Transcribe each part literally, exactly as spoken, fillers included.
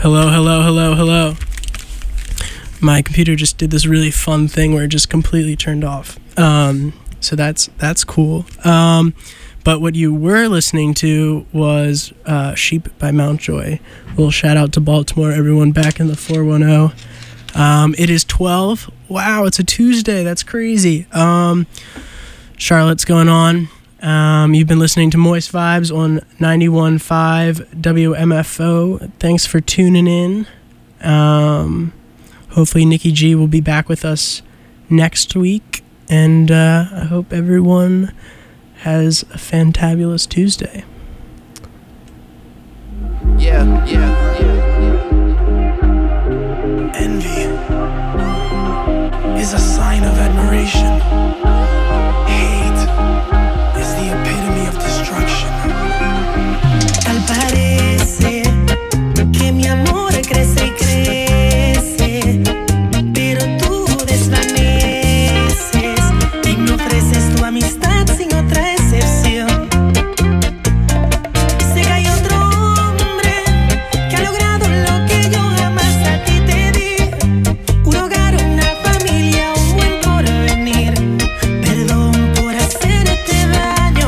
Hello, hello, hello, hello. My computer just did this really fun thing where it just completely turned off. Um, so that's that's cool. Um, but what you were listening to was uh, Sheep by Mountjoy. A little shout out to Baltimore, everyone back in the four one zero. Um, it is twelve. Wow, it's a Tuesday. That's crazy. Um, Charlotte's going on. Um, you've been listening to Moist Vibes on ninety-one point five W M F O. Thanks for tuning in. Um, hopefully Nikki G will be back with us next week. And uh, I hope everyone has a fantabulous Tuesday. Yeah, yeah, yeah, yeah. Envy is a sign of admiration. Hate is the epitome of destruction. Tal parece que mi amor crece y crece, pero tú desvaneces y me ofreces tu amistad sin otra excepción. Sé que hay otro hombre que ha logrado lo que yo jamás a ti te di. Un hogar, una familia, un buen porvenir. Perdón por hacerte daño.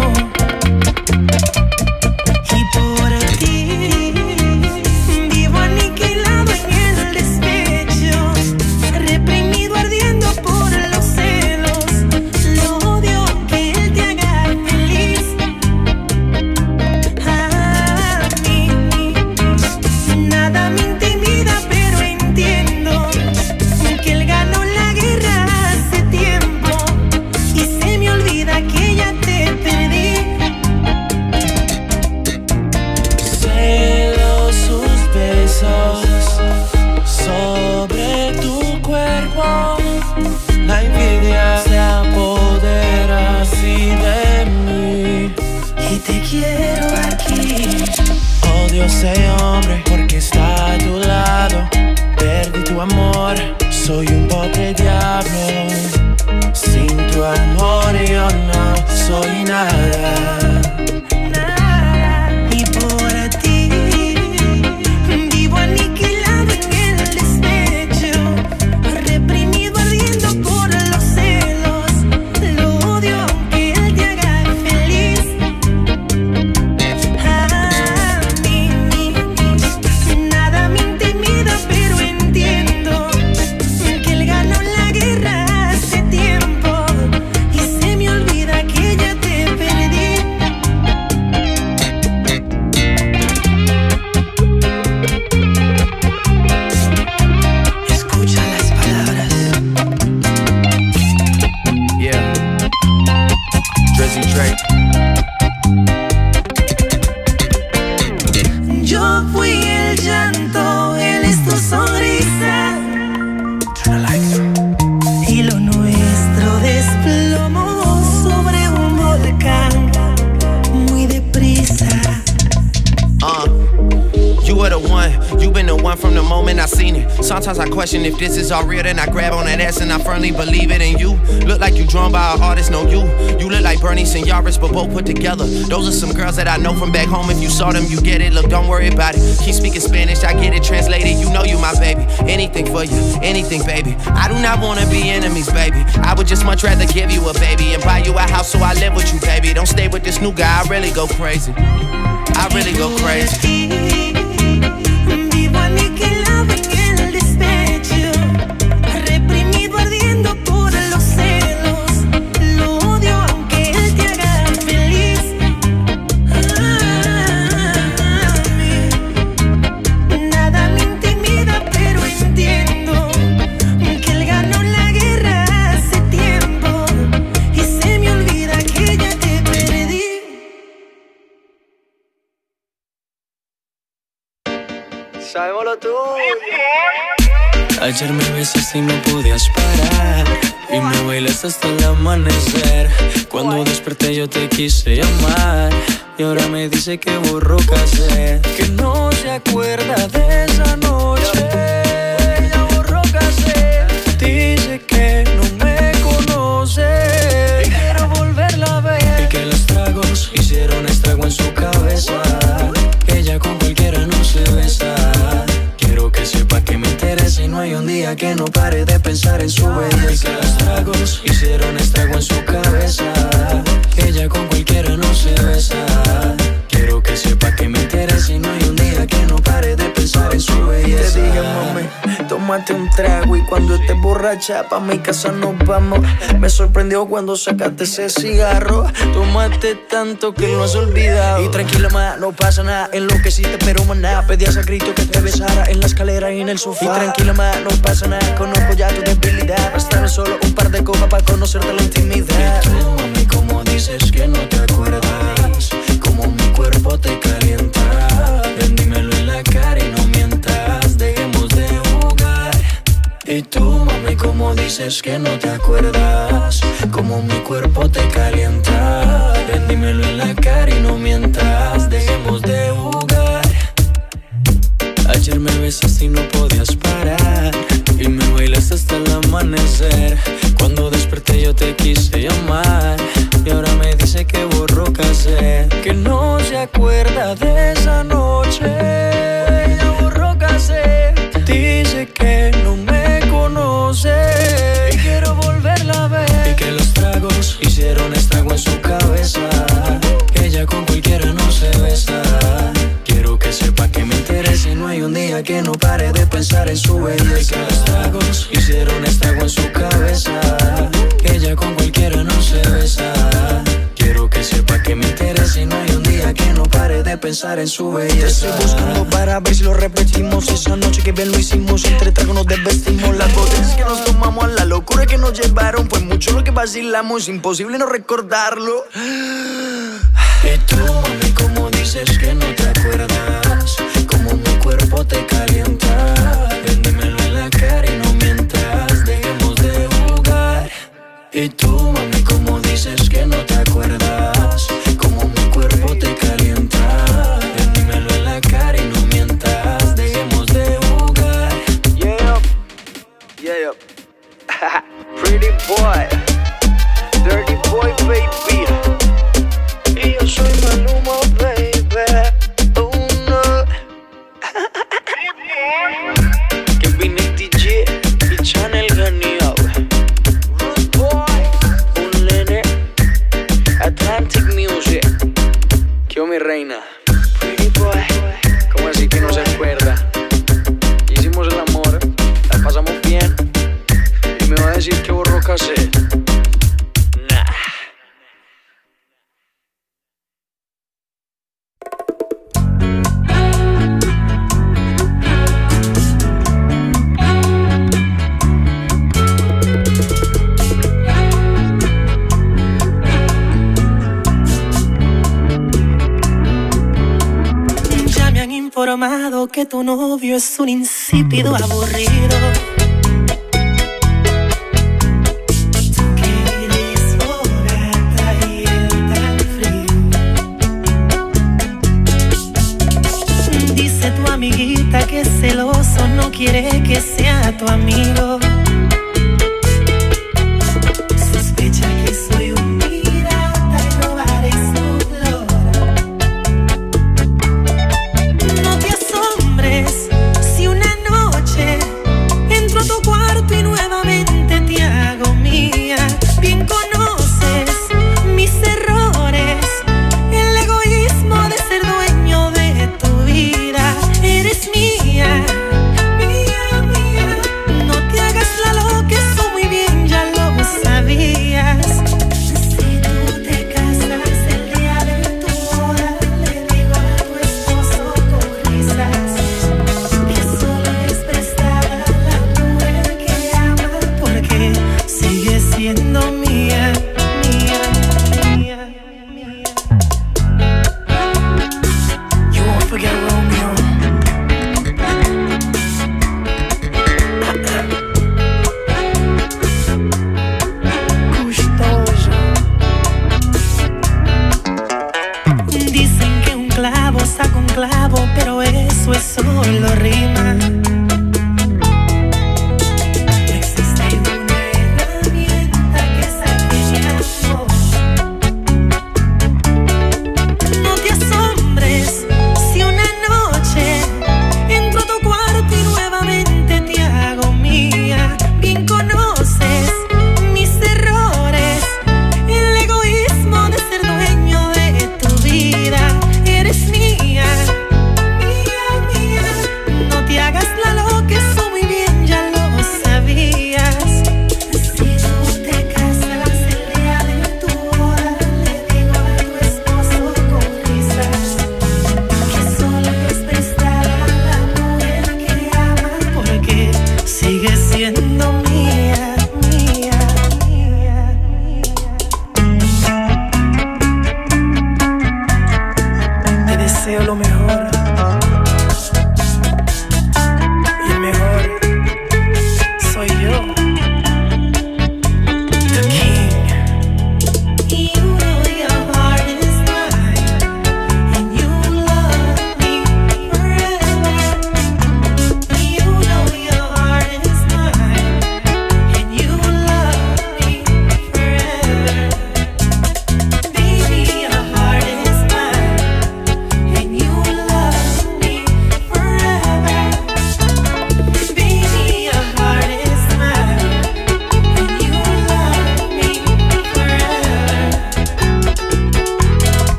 Y por ti vivo aniquilado en el despecho, reprimido ardiendo por los celos. Lo odio que él te haga feliz. A mí nada me intimida, pero entiendo que él ganó la guerra hace tiempo y se me olvida que ya te perdí. Celo sus besos sobre tu cuerpo. La envidia se apodera así de mí. Y te quiero aquí. Odio ese hombre porque está a tu lado. Perdí tu amor, soy un pobre diablo. Sin tu amor yo no soy nada. Y por ti vivo aniquilado en el despecho, reprimido ardiendo por los celos. Lo odio aunque él te haga feliz. A mí nada me intimida, pero entiendo que él ganó la guerra hace tiempo y se me olvida que ya te perdí. Escucha las palabras. Yeah. Drizzy Drake. Yo fui el llanto, él es tu sonrisa. Y lo nuestro desplomó sobre un volcán muy deprisa. Uh, you were the one, you been the one from the moment I seen it. Sometimes I question if this is all real, then I grab on that ass and I firmly believe it. And you look like you drawn by an artist, no you. You look like Bernice and Yaris, but both put together. Those are some girls that I know from back home. If you saw them, you get it. Look, don't worry about it. Keep speaking Spanish, I get it translated. You know you my baby. Anything for you, anything, baby. I do not wanna be enemies, baby. I would just much rather give you a baby and buy you a house so I live with you, baby. Don't stay with this new guy, I really go crazy. I really go crazy. Vivo aniquilado en el despecho, reprimido ardiendo por los celos. Lo odio aunque él te haga feliz. A mí nada me intimida, pero entiendo que él ganó la guerra hace tiempo y se me olvida que ya te perdí. Sabemos lo tuyo. Ayer me besaste y no podías parar y me bailaste hasta el amanecer. Cuando desperté yo te quise llamar y ahora me dice que borró cassette, que no se acuerda de esa noche. Ya borró cassette. Dice que no me conoce y quiero volverla a ver, y que los tragos hicieron estrago en su cabeza. Ella con cualquiera no se besa. Quiero un día que no pare de pensar en su belleza. Y que los tragos hicieron estrago en su cabeza. Ella con cualquiera no se besa. Quiero que sepa que me interesa y no hay un día que no pare de pensar en su belleza. Te dije, mami, tómate un trago y cuando estés borracha pa' mi casa nos vamos. Me sorprendió cuando sacaste ese cigarro. Tomaste tanto que lo has olvidado. Y tranquila, ma, no pasa nada. En lo que sí te pero maná. Pedías a grito que te besara en la escalera y en el sofá. Y tranquila, ma, no pasa nada. Conozco ya tu debilidad. Bastaron solo un par de copas para conocerte la intimidad. Y tú, mami, como dices que no te acuerdas, como mi cuerpo te calienta. Ven, dímelo en la cara y no mientas. Dejemos de jugar. Y tú, mami, como dices que no te acuerdas, como mi cuerpo te calienta. Ven, dímelo en la cara y no mientas. Dejemos de jugar. Ayer me besaste y no podías parar, y me bailaste hasta el amanecer. Cuando desperté yo te quise llamar, y ahora me dice que borró casé, que no se acuerda de esa noche. Ella borró casé, dice que no me conoce y quiero volverla a ver. Y que los tragos hicieron estrago en su cabeza. Ella con cualquiera no se besa. Quiero que sepa que me interesa y no hay un día que no pare de pensar en su belleza. Y que los tragos hicieron estrago en su cabeza. Ella con cualquiera no se besa. Quiero que sepa que me interesa y no hay un día que no pare de pensar en su belleza. Te estoy buscando para ver si lo repetimos. Esa noche que bien lo hicimos, entre tragos nos desvestimos. Las botellas que nos tomamos, a la locura que nos llevaron. Fue mucho lo que vacilamos, imposible no recordarlo. Y tú, mami, como dices que no te acuerdas, como mi cuerpo te calienta. Ven, dímelo en la cara y no mientas. Dejemos de jugar. Y tú, mami, como dices que no te acuerdas, como mi cuerpo te calienta. Ven, dímelo en la cara y no mientas. Dejemos de jugar. Yeah, yeah. Pretty boy, dirty boy, baby. Y yo soy Maluma, baby. Oh no. Que vine D J y Channel Ganeo. Rude boy, un nene. Atlantic Music. Que mi reina. Pretty boy. ¿Cómo así que no se acuerda? Hicimos el amor, la pasamos bien, y me va a decir que borró cassette. Nah. Ya me han informado que tu novio es un insípido aburrido. Que eres fogata y él tan frío. Dice tu amiguita que es celoso, no quiere que sea tu amigo. Sospecha que soy un pirata y robaré su flor. No te asombres si una noche entro a tu cuarto y nuevamente te hago mía. Bien conoces mis errores, el egoísmo de ser dueño de tu vida. Eres mía, mía, mía. No te hagas la loca, eso muy bien ya lo sabías. Si tú te casas el día de tu boda, le digo a tu esposo con risas que solo es prestada la mujer que ama, porque sigue siendo mía, mía, mía, mía. You won't forget Romeo. Gustoso. Dicen que un clavo saca un clavo, pero eso es solo rima. No existe una herramienta que saque mi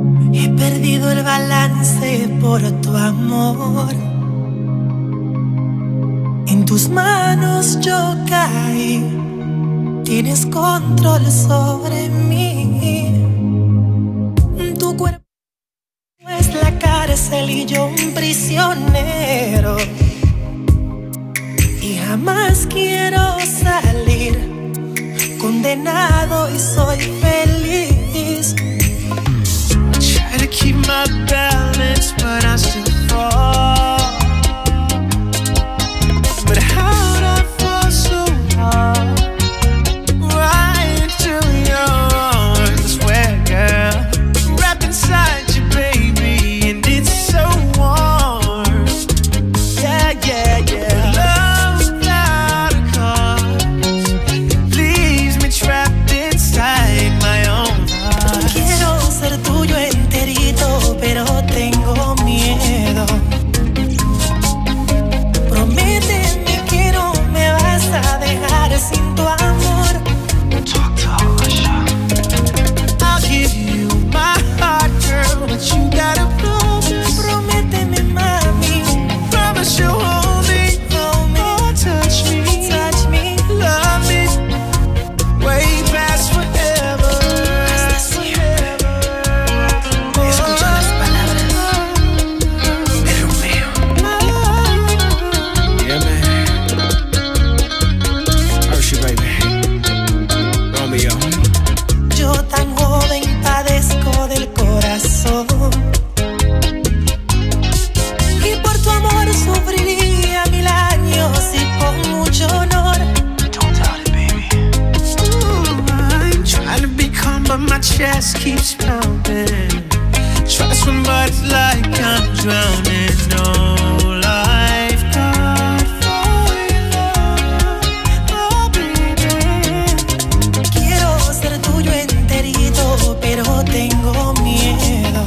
He perdido el balance por tu amor. En tus manos yo caí. Tienes control sobre mí. Tu cuerpo es la cárcel y yo un prisionero. Y jamás quiero salir. Condenado y soy feliz. Try to keep my balance, but I still fall. But how'd I fall so hard? Right into your arms, where, girl, wrapped inside you, baby, and it's so warm. Yeah, yeah, yeah. Love without a cause leaves me trapped inside my own heart. Quiero ser tuyo enterito, pero tengo miedo. Prométeme que no me vas a dejar sin tu amor. Talk to Alicia. I'll give you my heart, girl, but you gotta promise. Prométeme, mami, Promise you'll hold me, hold me, oh, touch me, touch me. love me, way past forever. Escucha las palabras de Romeo. Yeah, man. Hershey, baby. Romeo. Yo tan joven padezco del corazón. Y por tu amor sufriría mil años y con mucho honor. Don't doubt it, baby. Ooh, I'm trying to be calm, but my chest keeps pounding. Try to swim, but it's like I'm drowning. No lifeguard for your love, oh baby. Quiero ser tuyo enterito, pero tengo miedo.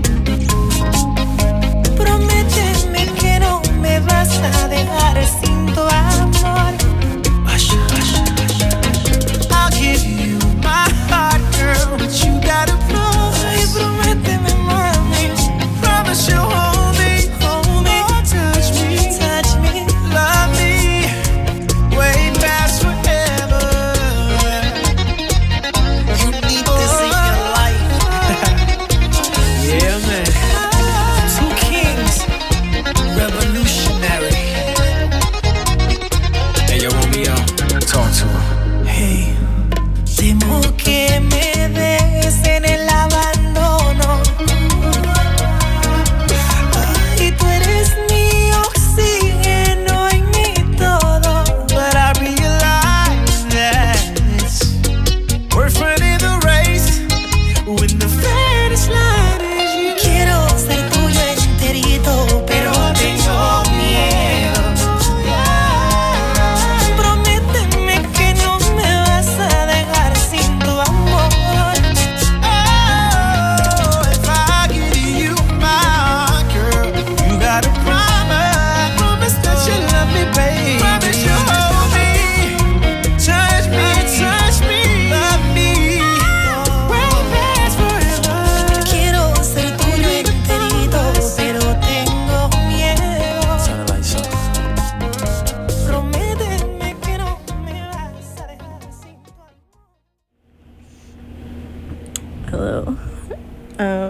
Prométeme que no me vas a dejar sin tu amor. Usher, usher, usher. I'll give you my heart, girl, but you gotta Ay, promise. prométeme, mami, Promise you'll hold me, hold me, oh, touch me, touch me. love me, way past forever. You need this in your life. Yeah, man. Two kings, revolutionary. Hey, yo, Romeo, talk to her. Hey, temo que me des en el abandono. Ay, tú eres mi oxígeno y mi todo. But I realize that it's worth running the race when the finish line is you. Quiero ser tuyo enterito, pero tengo miedo. Prométeme que no me vas a dejar sin tu amor. Oh, if I give you my heart, girl, you gotta promise, promise that you love me, baby. Promise you'll hold me, touch me, touch me, love me, way past forever. Quiero ser tuyo enterito, pero tengo miedo. Sounded like something. Prométeme que no me vas a dejar sin tu amor. Hello. Uh,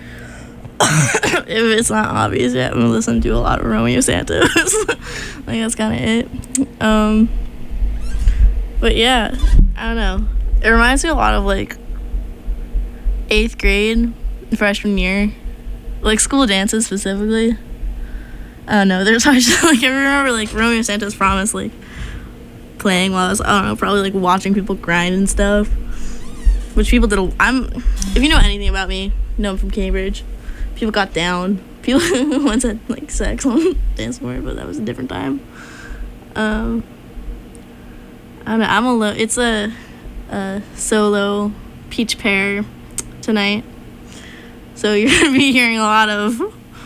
if it's not obvious yet, I'm listening to a lot of Romeo Santos. Like that's kind of it. Um, but yeah, I don't know. It reminds me a lot of like eighth grade, freshman year, like school dances specifically. I don't know. There's always like I remember like Romeo Santos Promise like playing while I was I don't know probably like watching people grind and stuff. Which people did. A, I'm. If you know anything about me, you know I'm from Cambridge. People got down. People once had like sex on dance floor, but that was a different time. Um, I don't know. I'm alone. It's a, a solo peach pear tonight, so you're gonna be hearing a lot of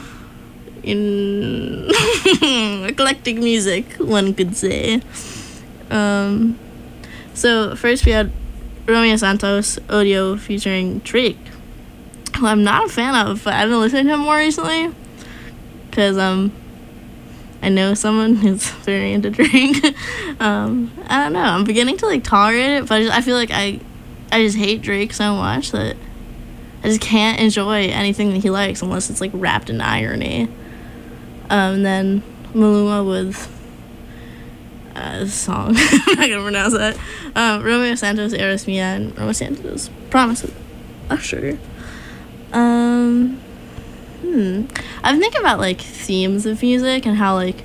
in eclectic music, one could say. Um, so first we had Romeo Santos audio featuring Drake, I'm not a fan of, but I've been listening to him more recently because um I know someone who's very into Drake. um I don't know, I'm beginning to like tolerate it, but I, just, I feel like I I just hate Drake so much that I just can't enjoy anything that he likes unless it's like wrapped in irony. Um and then Maluma with uh, this song I'm not gonna pronounce that. um Romeo Santos, Eres Mia, and Romeo Santos Promise with Usher. Um, hmm. I've been thinking about like themes of music and how like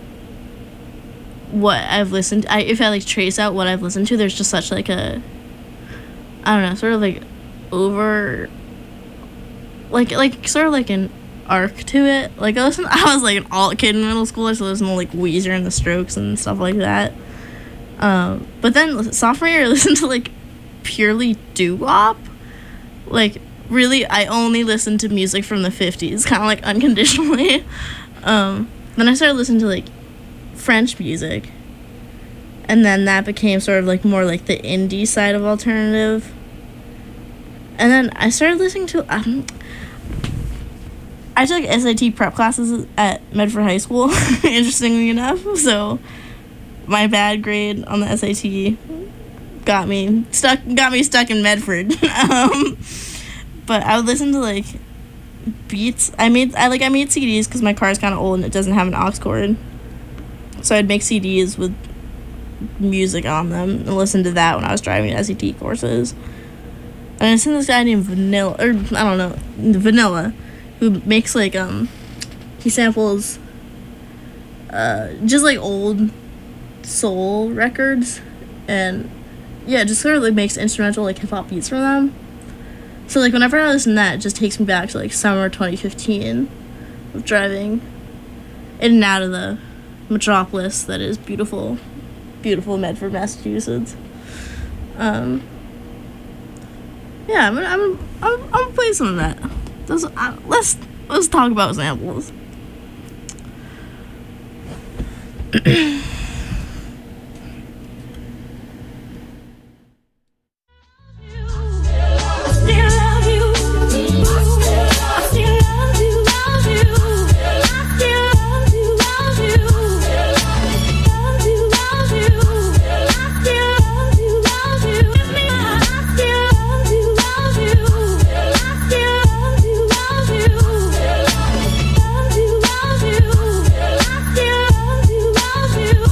what I've listened. I if I like trace out what I've listened to, there's just such like a, I don't know, sort of like over, like like sort of like an arc to it. Like I listened, I was like an alt kid in middle school. I used to listen to like Weezer and the Strokes and stuff like that. Um, but then sophomore year, I listened to like purely doo-wop, like. Really, I only listened to music from the fifties, kind of like unconditionally. Um, then I started listening to like French music, and then that became sort of like more like the indie side of alternative. And then I started listening to. Um, I took S A T prep classes at Medford High School, interestingly enough. So my bad grade on the S A T got me stuck. Got me stuck in Medford. um, But I would listen to like beats. I made I like I made C Ds because my car is kind of old and it doesn't have an aux cord. So I'd make C Ds with music on them and listen to that when I was driving S A T courses. And I listened to this guy named Vanilla, or I don't know, Vanilla, who makes like um, he samples, uh, just like old soul records, and yeah, just sort of like makes instrumental like hip hop beats for them. So, like, whenever I listen to that, it just takes me back to, like, summer twenty fifteen of driving in and out of the metropolis that is beautiful, beautiful Medford, Massachusetts. Um, yeah, I'm, I'm, I'm, I'm gonna play some of that. Those, uh, let's, let's talk about samples. You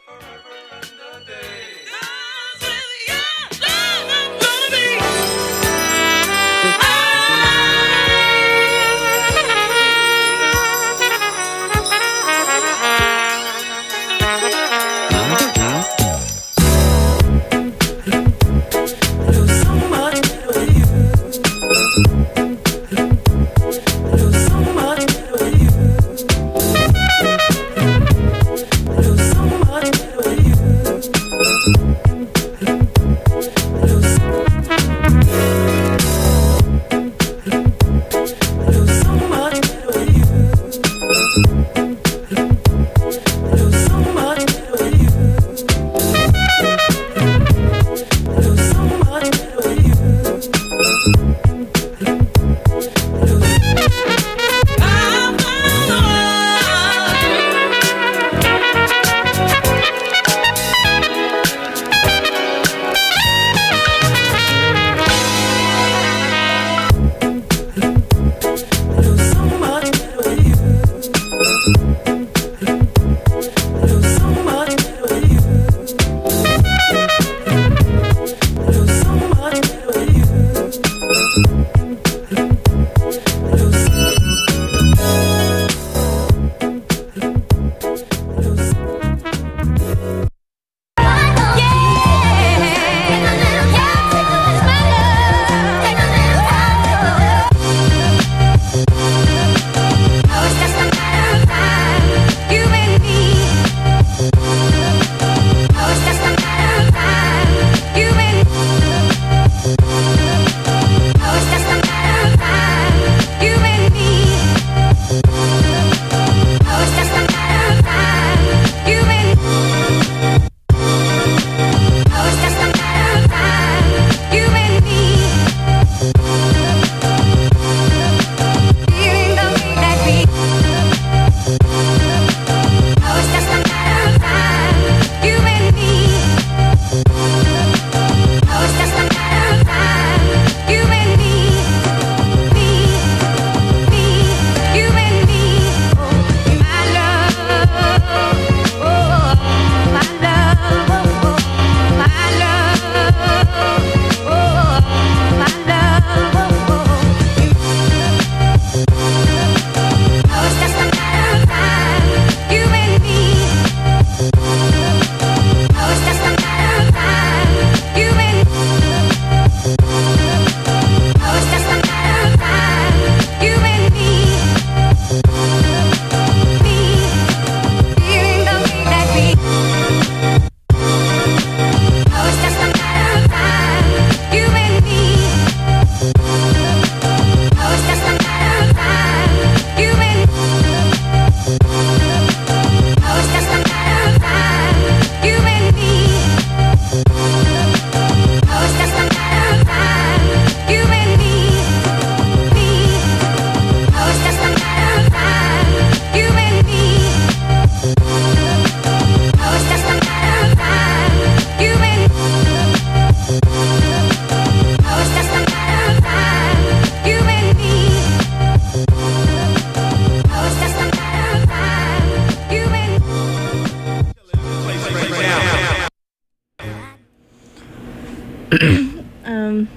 um,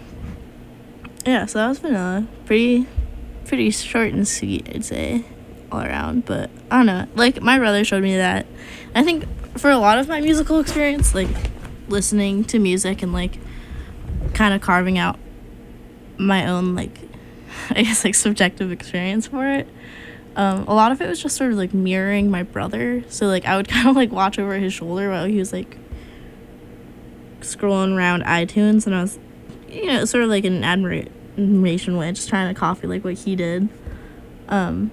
yeah, so that was vanilla. Pretty, pretty short and sweet, I'd say, all around. But I don't know. Like, my brother showed me that. I think for a lot of my musical experience, like, listening to music and, like, kind of carving out my own, like, I guess, like, subjective experience for it. Um, a lot of it was just sort of, like, mirroring my brother. So, like, I would kind of, like, watch over his shoulder while he was, like, scrolling around iTunes, and I was, you know, sort of, like, in an admira- admiration way, just trying to copy, like, what he did. Um,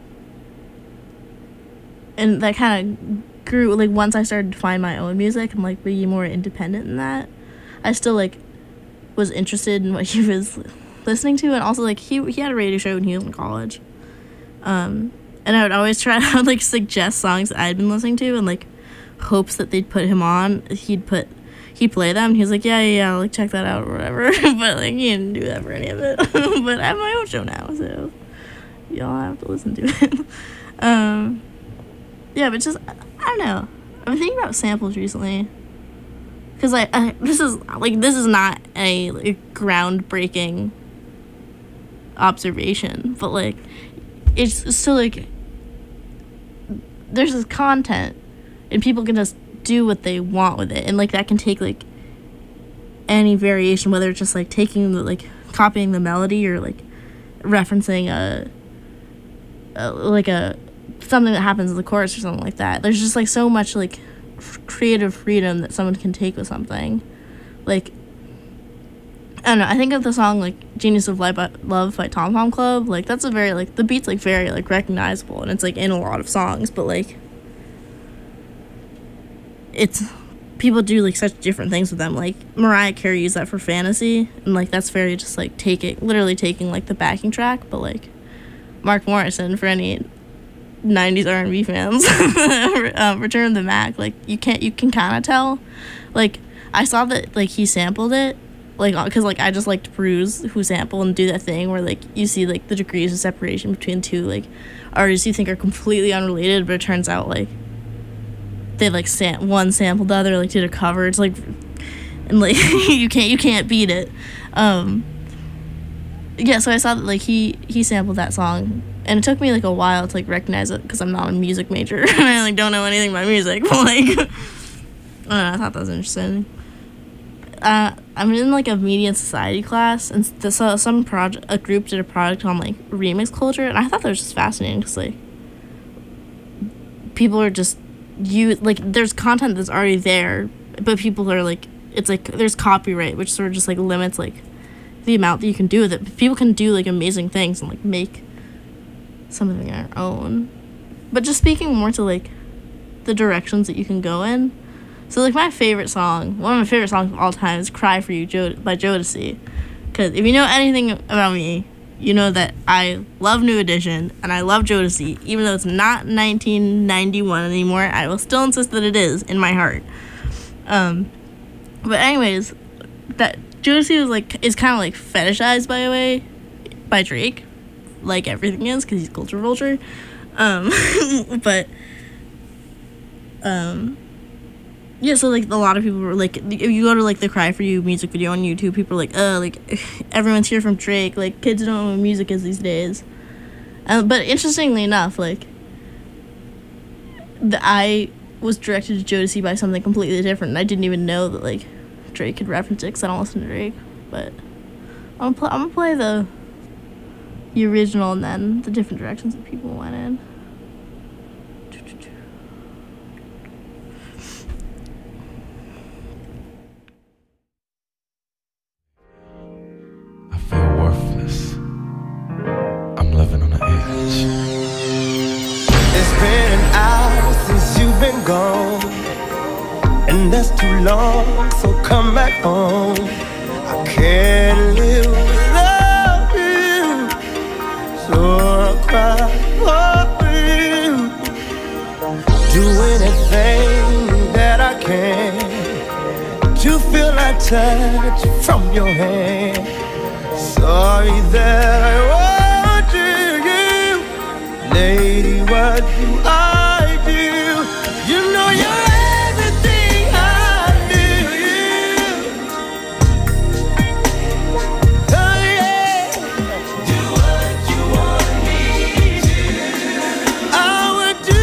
and that kind of grew, like, once I started to find my own music and, like, be more independent in that, I still, like, was interested in what he was listening to, and also, like, he he had a radio show when he was in college. Um, and I would always try to, like, suggest songs that I'd been listening to, and, like, hopes that they'd put him on. He'd put, he'd play them, he was like, yeah, yeah, yeah, like, check that out, or whatever, but, like, he didn't do that for any of it. But I have my own show now, so y'all have to listen to it. um, yeah, but just, I don't know. I've been thinking about samples recently. Because like uh, this is like this is not a like, groundbreaking observation, but like it's still like there's this content and people can just do what they want with it, and like that can take like any variation, whether it's just like taking the like copying the melody or like referencing a, a like a something that happens in the chorus or something like that. There's just like so much like f- creative freedom that someone can take with something. Like I don't know, I think of the song like Genius of Life by, Love by Tom Tom Club. Like that's a very like the beat's like very like recognizable and it's like in a lot of songs, but like it's people do like such different things with them. Like Mariah Carey used that for Fantasy, and like that's very just like take it literally taking like the backing track. But like Mark Morrison, for any nineties R and B fans, um, Return of the Mac, like you can't you can kind of tell. Like I saw that like he sampled it, like because like I just like to peruse who sample and do that thing where like you see like the degrees of separation between two like artists you think are completely unrelated, but it turns out like they like sam- one sampled the other, like did a cover. It's like, and like you can't you can't beat it. Um, yeah, so I saw that like he he sampled that song, and it took me like a while to like recognize it because I'm not a music major and I like don't know anything about music. But like, I don't know, I thought that was interesting. Uh, I'm in like a media and society class, and th- so some project a group did a project on like remix culture, and I thought that was just fascinating because like people are just you like there's content that's already there, but people are like it's like there's copyright which sort of just like limits like the amount that you can do with it. But people can do like amazing things and like make something their own. But just speaking more to like the directions that you can go in, so like my favorite song, one of my favorite songs of all time is Cry For You Jo- by Jodeci, because if you know anything about me, you know that I love New Edition and I love Jodeci. Even though it's not nineteen ninety-one anymore, I will still insist that it is in my heart. Um, but anyways, that Jodeci was like is kind of like fetishized by a way by Drake, like everything is because he's culture vulture. Um, but um, yeah, so like a lot of people were like, if you go to like the Cry For You music video on YouTube, people are like, oh, like everyone's here from Drake, like kids don't know what music is these days. Um, but interestingly enough, like the, I was directed to Jodeci by something completely different, and I didn't even know that like Drake could reference it because I don't listen to Drake. But I'm gonna pl- I'm gonna play the the original and then the different directions that people went in. Living on the edge. It's been an hour since you've been gone, and that's too long, so come back home. I can't live without you, so I'll cry for you. Do anything that I can to feel that touch from your hand. Sorry that I was lady, what do I do? You know you're everything I do. Oh yeah. Do what you want me to. I would do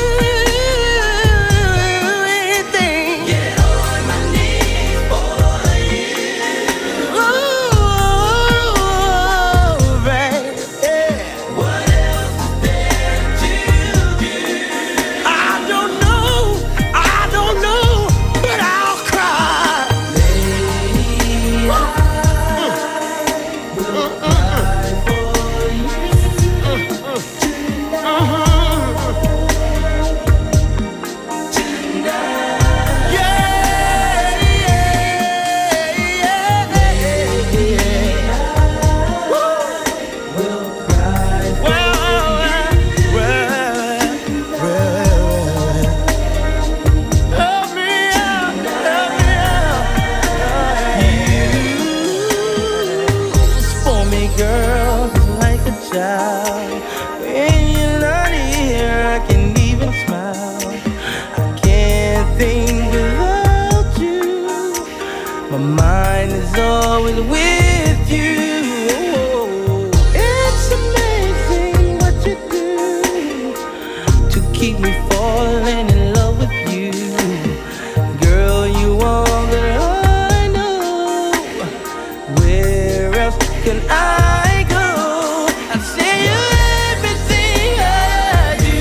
anything. Get on my knees for you. Ooh, baby. Yeah. What else is there to do? keep me falling in love with you. Girl, you are that I know. Where else can I go? I say you're everything I do.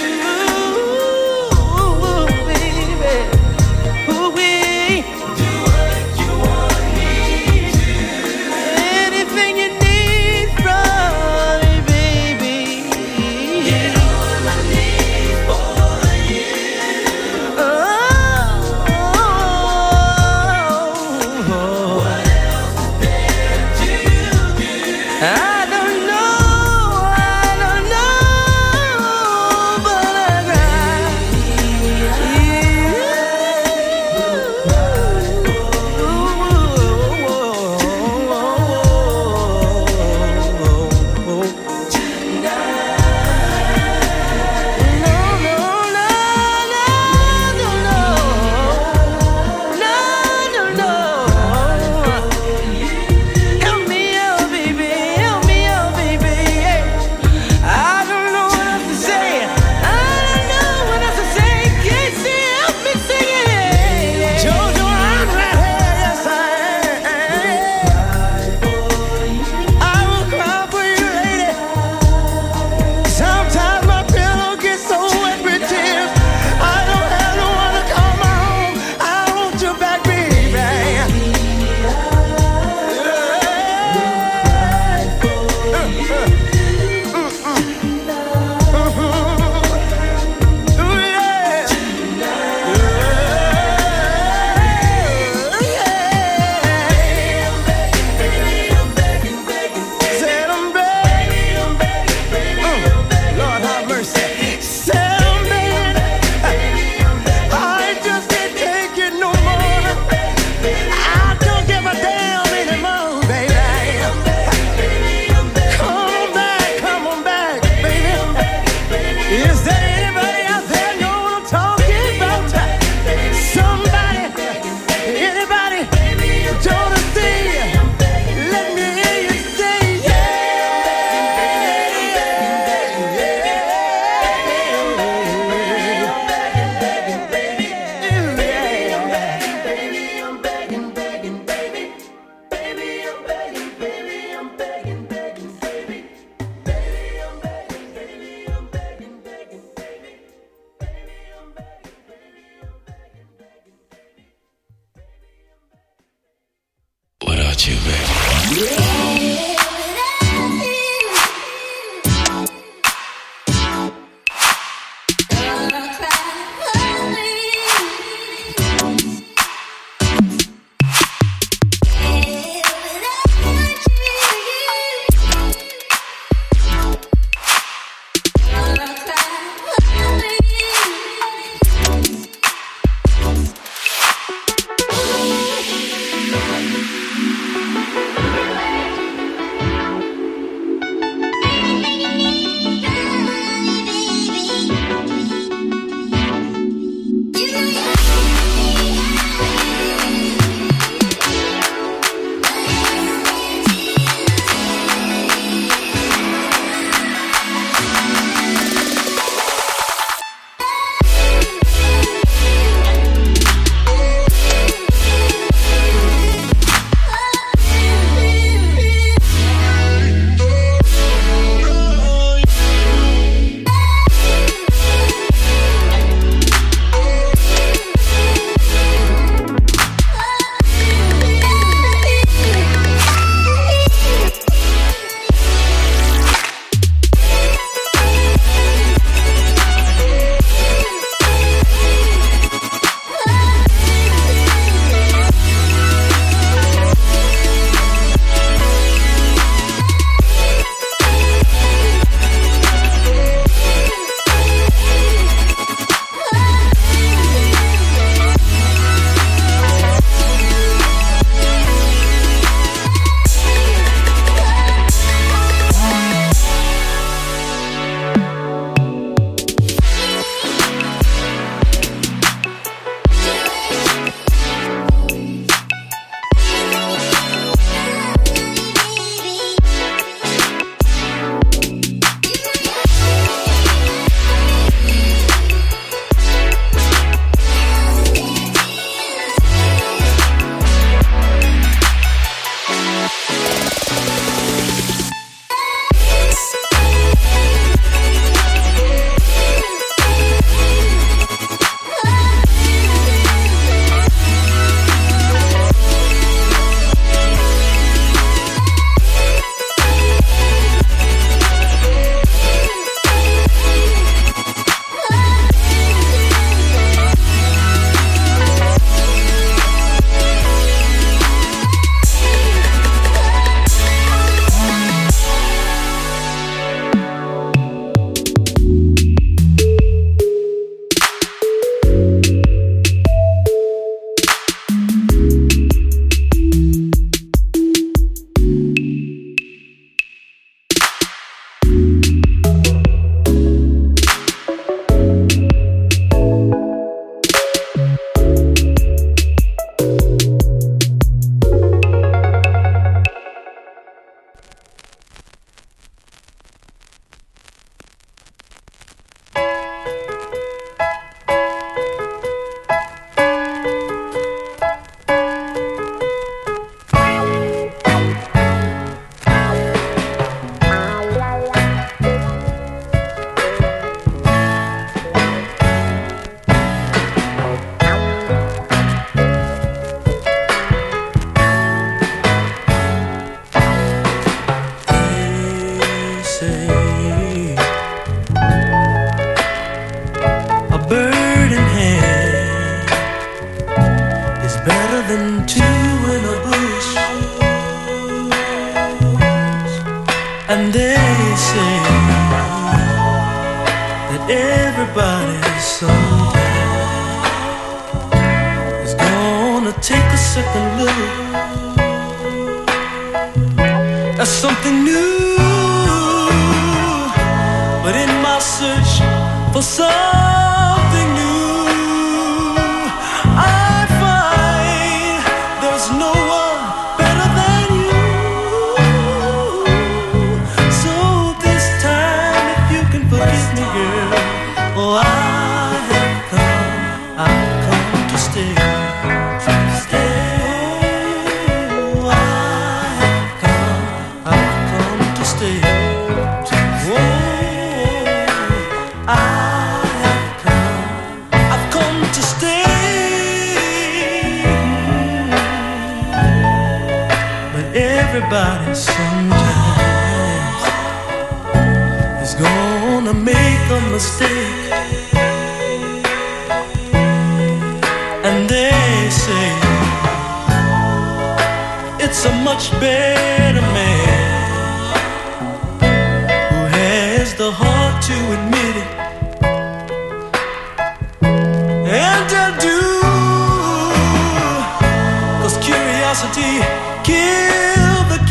Ooh, baby. Ooh, we do what you want me to. Anything you need from me, baby. Get on my knees for you. Oh, what else is there to do? I don't know, I don't know, but I Help me out, baby, help me out, baby, yeah. I don't know what else to say, I don't know what else to say. Casey, help me sing it. Jojo, I'm right here, yes I am. I will cry for you, lady. Sometimes my pillow gets so wet with tears. I don't have no one to call my own. I want you back, baby. Said I'm begging, Lord have mercy. Said I'm begging, I just can't take it no more. I don't give a damn anymore, baby. Come on back, come on back, baby. Is there anybody out there know what I'm talking about? Somebody, anybody, don't see? Let me hear you say Without you, baby. Thank you. that everybody sometime is gonna take a second look at something new. But in my search for something new, I find there's no one better than you. So this time, if you can forgive me, girl, oh, I have come, I've come to stay. Oh, I have come, I've come to stay. Oh, I have come, I've come to stay. But everybody sometimes is gonna make a mistake, and they say it's a much better man who has the heart to admit it. And they'll do, 'cause curiosity killed the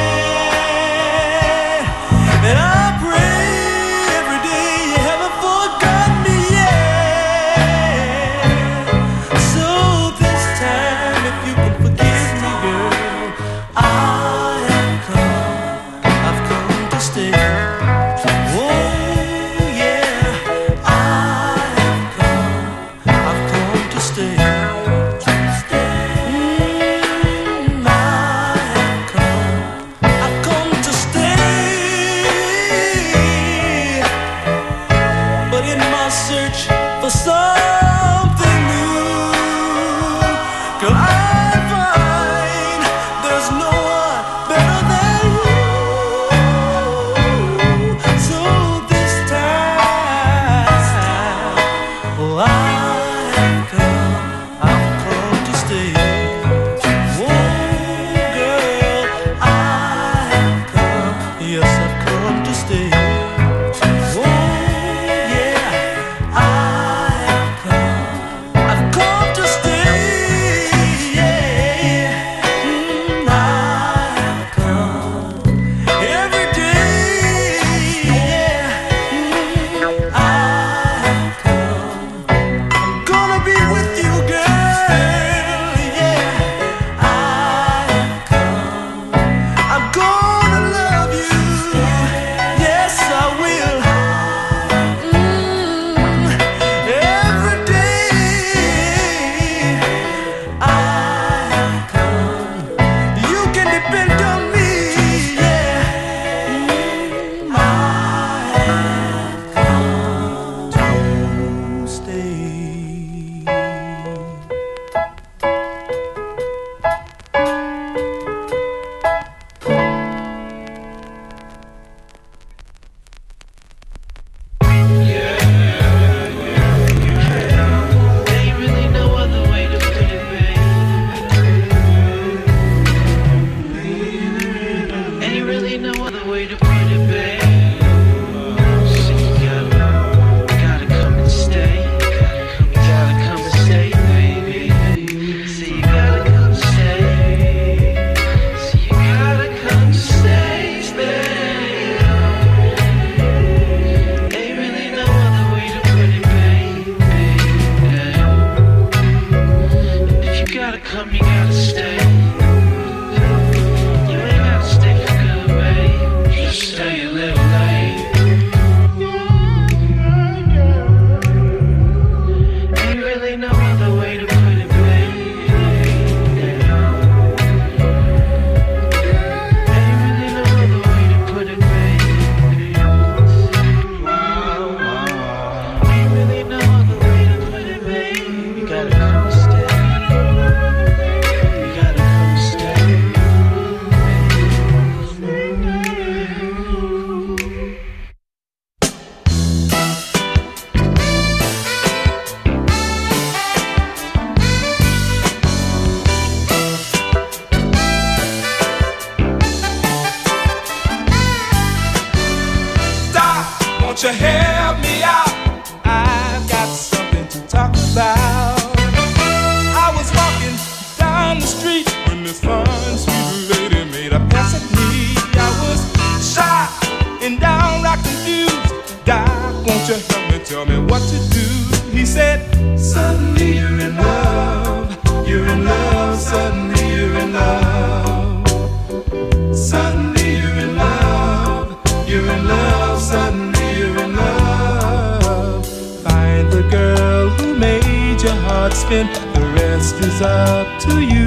cat. And I pray every day you haven't forgotten me yet. So this time, if you can forgive me, girl, I have come, I've come to stay. Oh yeah, I have come, I've come to stay. Mm, I have come, I've come to stay. But in my search for something new, girl, I find there's no one better than you. So this time, oh, I have come, I've come to stay. Oh, girl, I have come, yes, I've come to stay. Oh, yeah, I have come, tell me what to do. He said, suddenly you're in love, you're in love, suddenly you're in love. Suddenly you're in love, you're in love, suddenly you're in love. Find the girl who made your heart spin, the rest is up to you.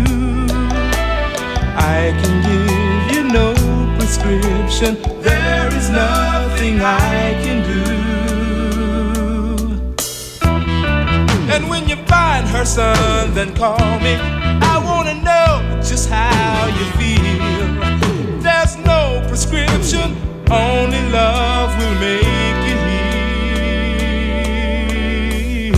I can give you no prescription, there is nothing I can do. And when you find her, son, then call me. I wanna know just how you feel. There's no prescription, only love will make you heal.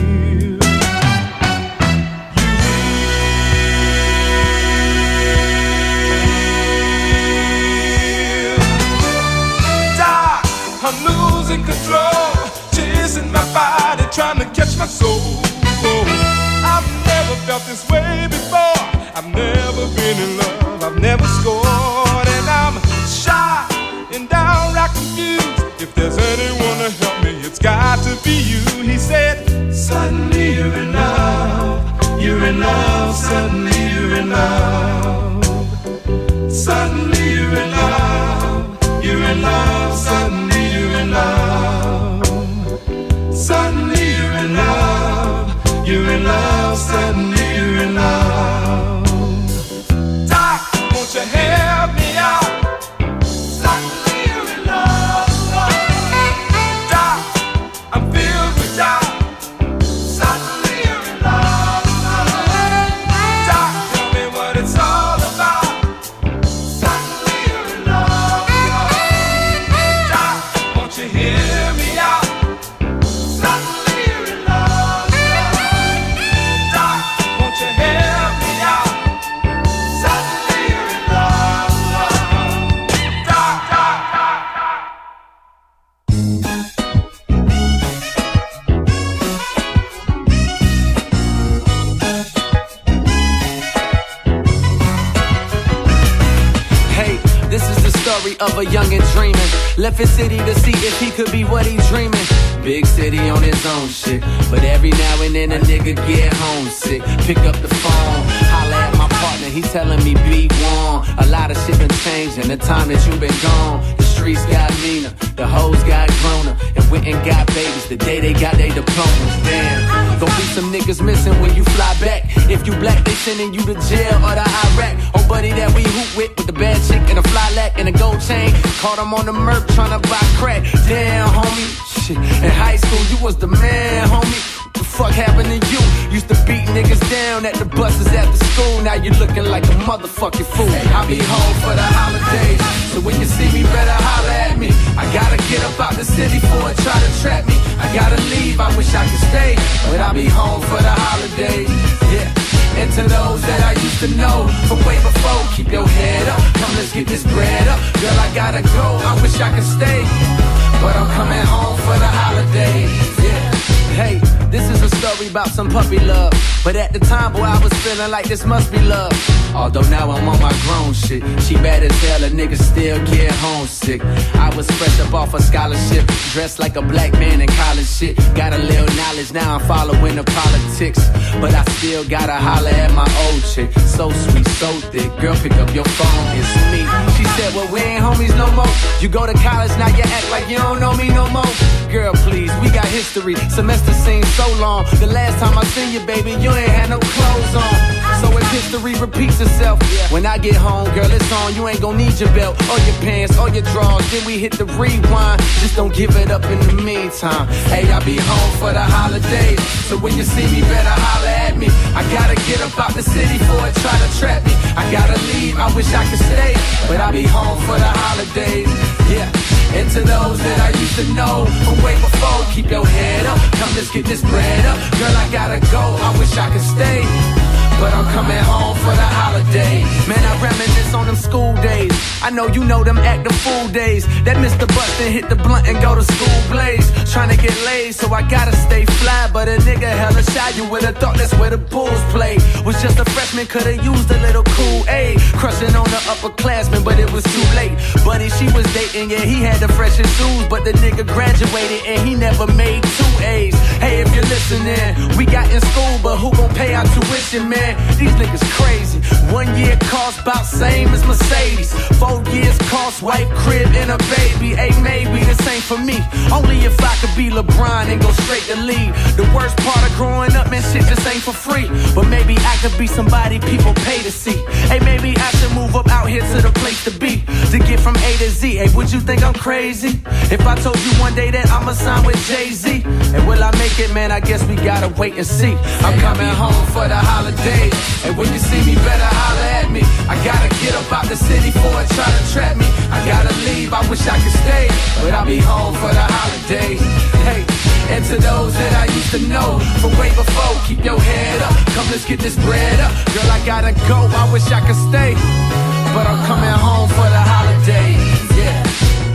Doc, I'm losing control, chasing my body, trying to catch my soul. I've never felt this way before. I've never been in love, I've never scored. And I'm shy and downright confused. If there's anyone to help me, it's got to be you. He said, suddenly you're in love, you're in love, suddenly you're in love. Suddenly you're in love, you're in love, suddenly you're in love. Suddenly you're in love, you're in love, suddenly you're in love. Doc, won't you help me out? Suddenly you're in love. Doc, I'm filled with doubt. Suddenly you're in love. Doc, tell me what it's all about. Suddenly you're in love. Doc, won't you hear me out? Suddenly you're in love. Doc, won't you help me out? Suddenly you're in love. Doc, doc, doc, doc. Hey, this is the story of a youngin' dreaming. Left his city to see if he could be what he dreaming. Big city on his own shit, but every now and then a nigga get homesick. Pick up the phone, holla at my partner, he telling me be warm. A lot of shit been changed in the time that you been gone. The streets got meaner, the hoes got growner, and went and got babies the day they got their diplomas. Damn, gon' be some niggas missing when you fly back. If you black, they sending you to jail or to Iraq. Oh buddy that we hoop with, with the bad chick and a fly lack and a gold chain. Caught him on the murk tryna buy crack. Damn, homie, shit. In high school, you was the man, homie. What the fuck happened to you? Used to beat niggas down at the buses after school. Now you looking like a motherfucking fool. I'll be home for the holidays, so when you see me, better holler at me. I gotta get up out the city for it, try to trap me. I gotta leave, I wish I could stay, but I'll be home for the holidays. Yeah. And to those that I used to know from way before, keep your head up, come let's get this bread up. Girl, I gotta go, I wish I could stay, but I'm coming home for the holidays. Yeah. Hey, this is a story about some puppy love, but at the time, boy, I was feeling like this must be love. Although now I'm on my grown shit. She bad as hell, a nigga still get homesick. I was fresh up off a scholarship, dressed like a black man in college shit. Got a little knowledge, now I'm following the politics, but I still gotta holler at my old chick. So sweet, so thick, girl, pick up your phone, it's me. She said, well, we ain't homies no more. You go to college, now you act like you don't know me no more. Girl, please, we got history, semester seems so long. The last time I seen you, baby, you ain't had no clothes on. So if history repeats itself, when I get home, girl, it's on. You ain't gon' need your belt, or your pants, or your drawers. Then we hit the rewind, just don't give it up in the meantime. Hey, I'll be home for the holidays, so when you see me, better holler at me. I gotta get up out the city for it, try to trap me. I gotta leave, I wish I could stay, but I'll be home for the holidays. Yeah. And to those that I used to know from way before, keep your head up, come let's get this bread up. Girl, I gotta go, I wish I could stay, but I'm coming home for the holiday. Man, I reminisce on them school days. I know you know them act the fool days. That Mister Bustin' hit the blunt and go to school blaze. Tryna get laid, so I gotta stay fly. But a nigga hella shy, you would've thought that's where the Bulls play. Was just a freshman, could've used a little Kool-Aid. Crushing on the upperclassmen, but it was too late. Buddy, she was dating, yeah, he had the freshest shoes. But the nigga graduated and he never made two A's. Hey, if you're listening, we got in school, but who gon' pay our tuition, man? These niggas crazy. One year cost about same as Mercedes. Four years cost wife, crib, and a baby. Hey, maybe this ain't for me. Only if I could be LeBron and go straight to lead. The worst part of growing up, man, shit just ain't for free. But maybe I could be somebody people pay to see. Hey, maybe I should move up out here to the place to be. To get from A to Z. Hey, would you think I'm crazy? If I told you one day that I'ma sign with Jay-Z? And will I make it, man? I guess we gotta wait and see. I'm coming home for the holidays. And when you see me, better holler at me. I gotta get up out the city for it, try to trap me. I gotta leave, I wish I could stay, but I'll be home for the holidays. Hey, and to those that I used to know from way before, keep your head up, come let's get this bread up. Girl, I gotta go, I wish I could stay, but I'm coming home for the holidays, yeah.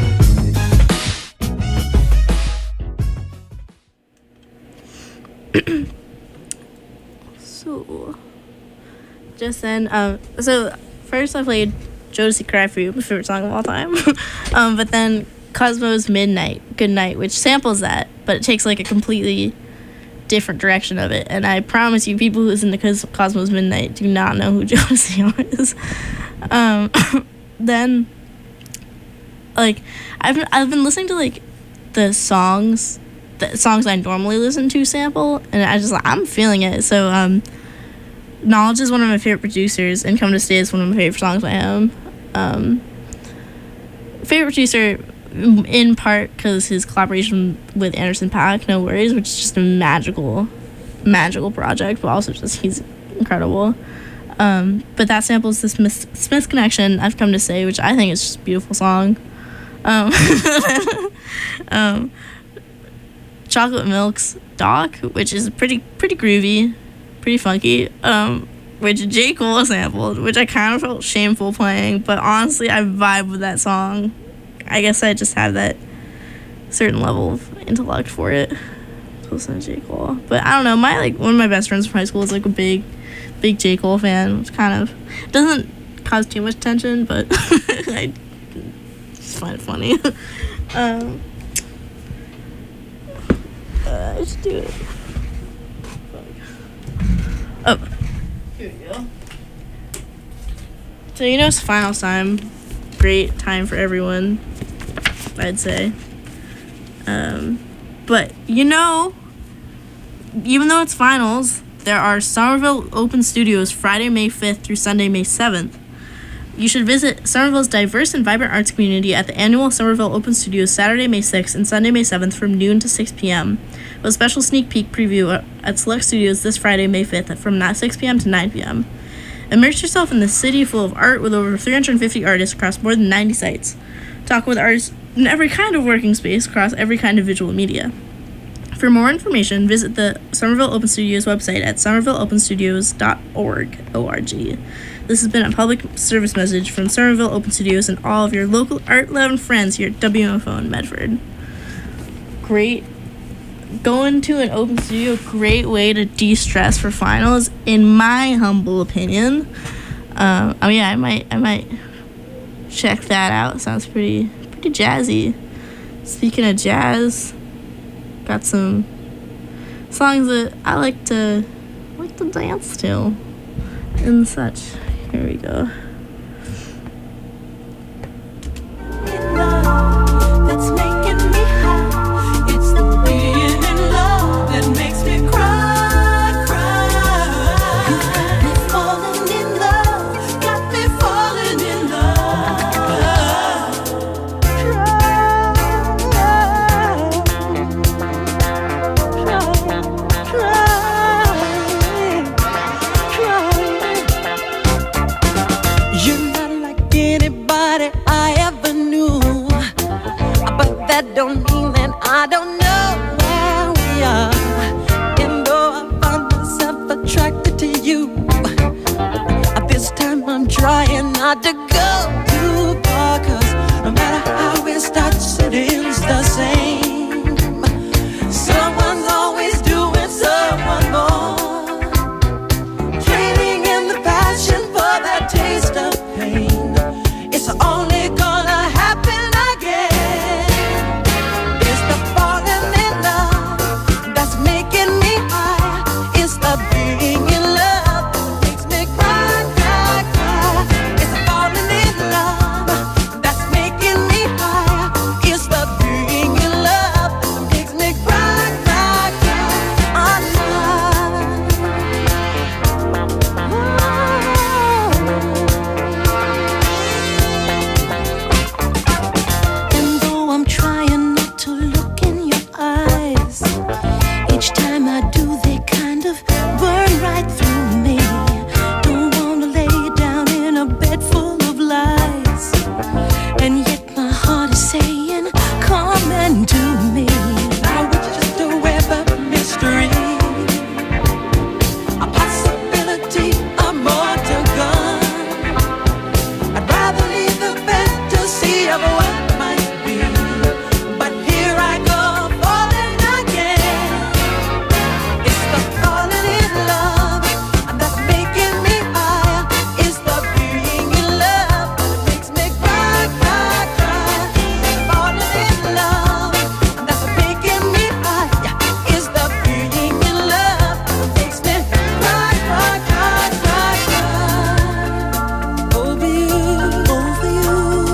So, just then, um, so first I played Jodeci Cry For You, my favorite song of all time. um, but then Cosmo's Midnight, Good Night, which samples that, but it takes like a completely different direction of it. And I promise you, people who listen to Cos- Cosmo's Midnight do not know who Jodeci is. Um, then, like, I've been, I've been listening to like the songs, the songs I normally listen to sample, and I just I'm feeling it. So, um. Knowledge is one of my favorite producers, and Come to Stay is one of my favorite songs by him. Um, favorite producer, in part because his collaboration with Anderson .Paak, No Worries, which is just a magical, magical project, but also just he's incredible. Um, but that samples the Smith, Smith Connection, I've Come to Say, which I think is just a beautiful song. Um, um, Chocolate Milk's Doc, which is pretty pretty groovy. Pretty funky, um, which J. Cole sampled, which I kind of felt shameful playing, but honestly, I vibe with that song. I guess I just have that certain level of intellect for it. So listen to J. Cole, but I don't know. My like one of my best friends from high school is like a big, big J. Cole fan, which kind of doesn't cause too much tension, but I just find it funny. um, uh, I should do it. Oh, here we go. So, you know, it's finals time. Great time for everyone, I'd say. Um, but, you know, even though it's finals, there are Somerville Open Studios Friday, May fifth through Sunday, May seventh. You should visit Somerville's diverse and vibrant arts community at the annual Somerville Open Studios Saturday, May sixth and Sunday, May seventh from noon to six p.m. with a special sneak peek preview at select studios this Friday, May fifth from six p.m. to nine p.m. Immerse yourself in the city full of art with over three hundred fifty artists across more than ninety sites. Talk with artists in every kind of working space across every kind of visual media. For more information, visit the Somerville Open Studios website at somerville open studios dot org. O R G. This has been a public service message from Somerville Open Studios and all of your local art-loving friends here at W M F O in Medford. Great. Going to an open studio, great way to de-stress for finals, in my humble opinion. Um, oh yeah, I might, I might check that out. Sounds pretty, pretty jazzy. Speaking of jazz, got some songs that I like to, like to dance to, and such. Here we go. That's making me high. It's the being in love that makes me cry, cry. Got me falling in love, got me falling in love. Try, try, try, try. got to go too far, 'cause no matter how it starts, it ends the same. Someone's always doing someone more, trading in the passion for that taste of pain. It's only gonna happen again. It's the falling in love that's making me high. It's the being in love that makes me cry, cry, cry. It's the falling in love that's making me high. It's the being in love that makes me cry, cry, cry. Oh, and though I'm trying not to look in your eyes, each time I do they kind of burn right through me. Don't wanna lay down in a bed full of lies, and yet my heart is saying, come and do me. Now it's just a web of mystery, a possibility, a mortal gun. I'd rather leave the fantasy of what might be, but here I go falling again. It's the falling in love that's making me high. It's the being in love that makes me cry, cry, cry. Falling in love that's making me high. It's the being in love that makes me cry, cry, cry, cry, cry. Over you, over you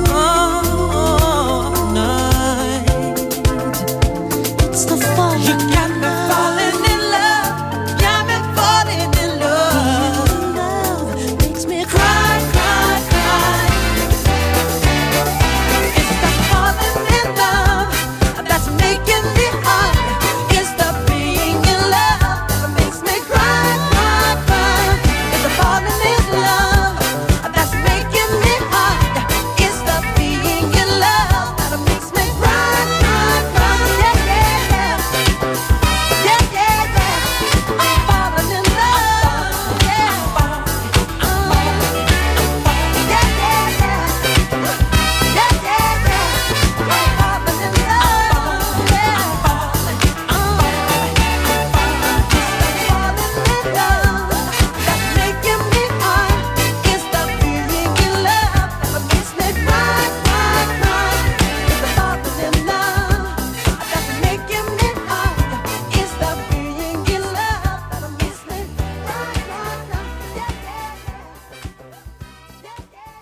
all night. It's the falling. You got me falling in love. Got me falling in love. Love makes me cry, cry, cry. It's the falling in love that's making me high. It's the being in love that makes me cry, cry, cry. It's the falling in love that's making me high. It's the being in love that makes me cry, cry, cry. Yeah, yeah, yeah. Yeah, yeah, yeah. I'm falling in love. Yeah. Uh, yeah, yeah, yeah. Yeah, yeah, yeah. I'm falling in love. Yeah. Uh, it's the falling in love that's making me high. It's the being in love that makes me cry, cry, cry. It's the falling in love that's making me high. It's the being in love that makes me cry, cry, cry. Yeah, yeah, yeah. Yeah, yeah, yeah.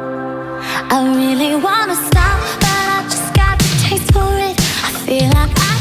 I really wanna stop, but I just got the taste for it. I feel like I